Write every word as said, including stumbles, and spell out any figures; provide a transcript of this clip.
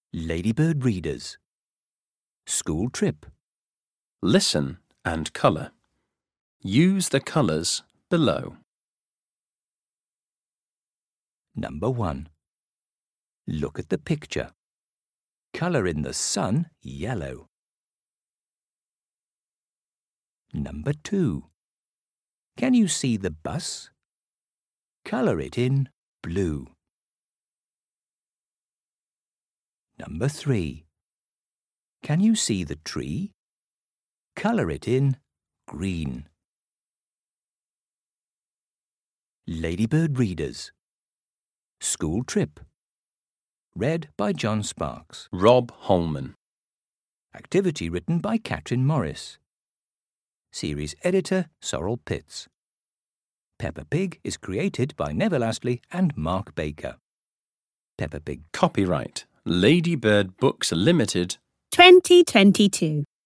Ladybird Readers. School Trip. Listen and colour. Use the colours below. Number one. Look at the picture. Colour in the sun yellow. Number two. Can you see the bus? Colour it in blue. Number three. Can you see the tree? Colour it in green. Ladybird Readers. School Trip. Read by John Sparks. Rob Holman. Activity written by Catherine Morris. Series editor Sorrel Pitts. Peppa Pig is created by Neville Astley and Mark Baker. Peppa Pig. Copyright Ladybird Books Limited twenty twenty-two.